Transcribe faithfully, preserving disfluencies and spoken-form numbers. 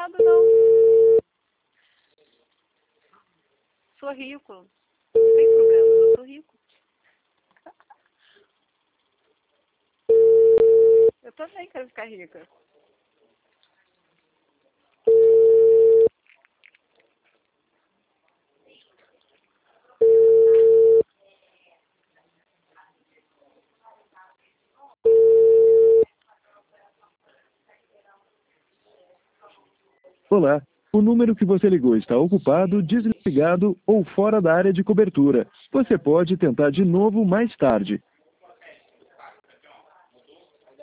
nada, não. Sou rico. Não tem problema, eu sou rico. Eu também quero ficar rica. Olá, o número que você ligou está ocupado, desligado ou fora da área de cobertura. Você pode tentar de novo mais tarde.